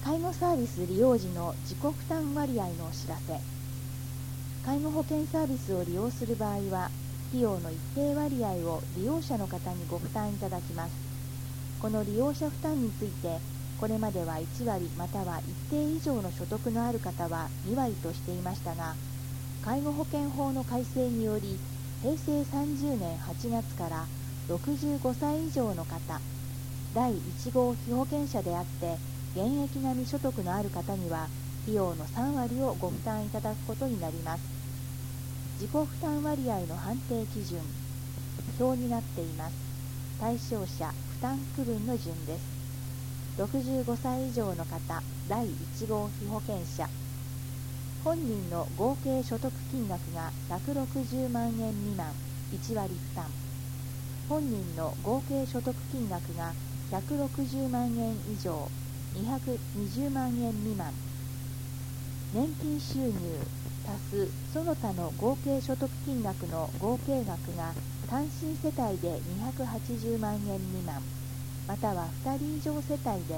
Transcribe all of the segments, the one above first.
介護サービス利用時の自己負担割合のお知らせ。介護保険サービスを利用する場合は、費用の一定割合を利用者の方にご負担いただきます。この利用者負担について、これまでは1割または一定以上の所得のある方は2割としていましたが、介護保険法の改正により、平成30年8月から65歳以上の方、第1号被保険者であって現役が未所得のある方には費用の3割をご負担いただくことになります。自己負担割合の判定基準、表になっています。対象者負担区分の順です。65歳以上の方、第1号被保険者、本人の合計所得金額が160万円未満1割負担、本人の合計所得金額が160万円以上220万円未満、年金収入足すその他の合計所得金額の合計額が単身世帯で280万円未満または2人以上世帯で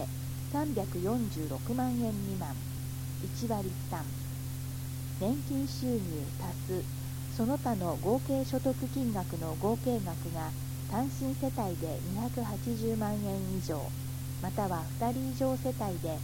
346万円未満1割負担、年金収入足すその他の合計所得金額の合計額が単身世帯で280万円以上または2人以上世帯で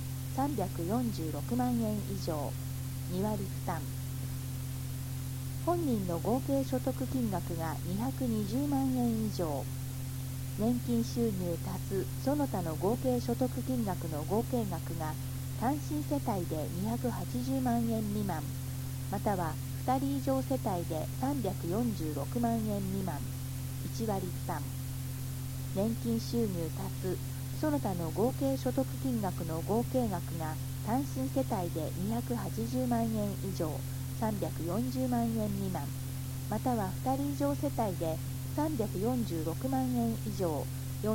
346万円以上2割負担、本人の合計所得金額が220万円以上、年金収入足すその他の合計所得金額の合計額が単身世帯で280万円未満または2人以上世帯で346万円未満1割負担、年金収入足すその他の合計所得金額の合計額が単身世帯で280万円以上340万円未満または2人以上世帯で346万円以上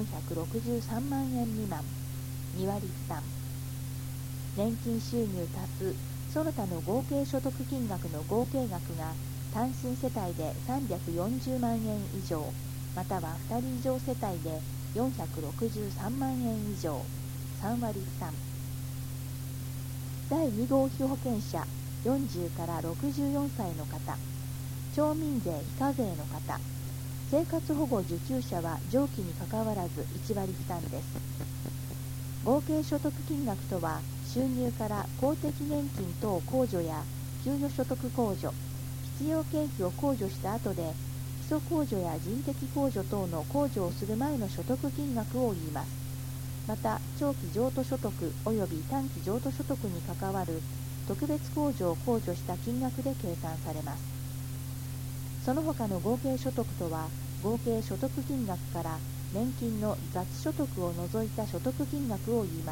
463万円未満2割負担、年金収入足すその他の合計所得金額の合計額が単身世帯で340万円以上または2人以上世帯で463万円以上3割負担、第2号被保険者40から64歳の方、町民税非課税の方、生活保護受給者は上記にかかわらず1割負担です。合計所得金額とは収入から公的年金等控除や給与所得控除、必要経費を控除した後で基礎控除や人的控除等の控除をする前の所得金額を言います。また長期譲渡所得及び短期譲渡所得に関わる特別控除を控除した金額で計算されます。その他の合計所得とは合計所得金額から年金の雑所得を除いた所得金額を言います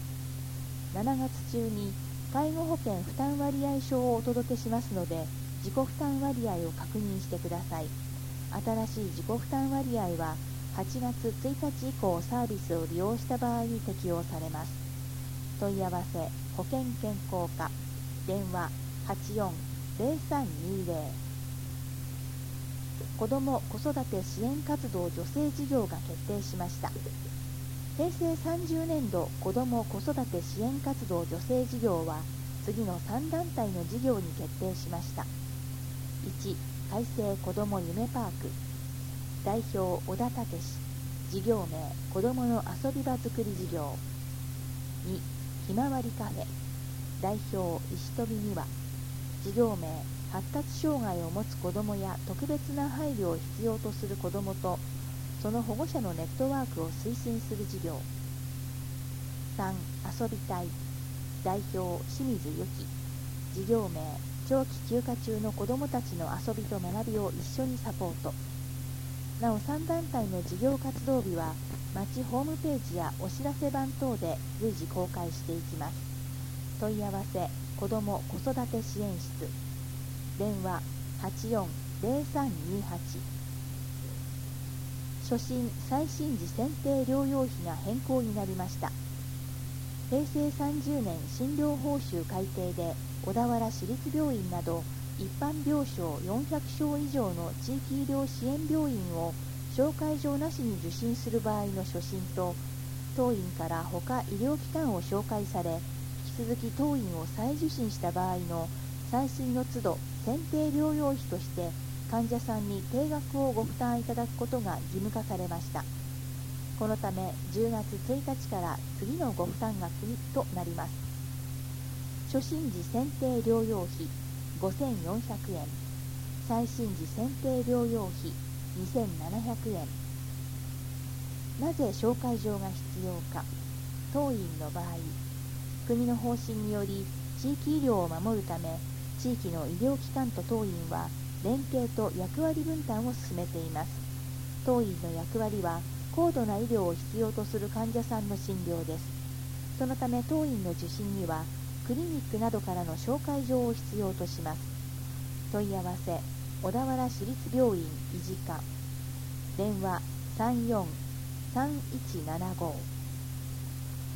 。7月中に介護保険負担割合書をお届けしますので、自己負担割合を確認してください。新しい自己負担割合は8月1日以降サービスを利用した場合に適用されます。問い合わせ保険健康課電話84-0320、子ども子育て支援活動助成事業が決定しました。平成30年度子ども子育て支援活動助成事業は次の3団体の事業に決定しました。1、改正子ども夢パーク、代表小田武史、事業名子どもの遊び場づくり事業。2、ひまわりカフェ、代表石飛美和、事業名発達障害を持つ子どもや特別な配慮を必要とする子どもとその保護者のネットワークを推進する事業。3、遊びたい、代表清水由紀、事業名長期休暇中の子どもたちの遊びと学びを一緒にサポート。なお3団体の事業活動日は町ホームページやお知らせ板等で随時公開していきます。問い合わせ子ども子育て支援室電話84-0328。初診再診時選定療養費が変更になりました。平成30年診療報酬改定で小田原市立病院など一般病床400床以上の地域医療支援病院を紹介状なしに受診する場合の初診と当院から他医療機関を紹介され続き当院を再受診した場合の最新の都度選定療養費として患者さんに定額をご負担いただくことが義務化されました。このため10月1日から次のご負担額となります。初診時選定療養費5400円、再診時選定療養費2700円。なぜ紹介状が必要か。当院の場合、国の方針により地域医療を守るため、地域の医療機関と当院は連携と役割分担を進めています。当院の役割は高度な医療を必要とする患者さんの診療です。そのため当院の受診にはクリニックなどからの紹介状を必要とします。問い合わせ小田原市立病院医事課、電話34-3175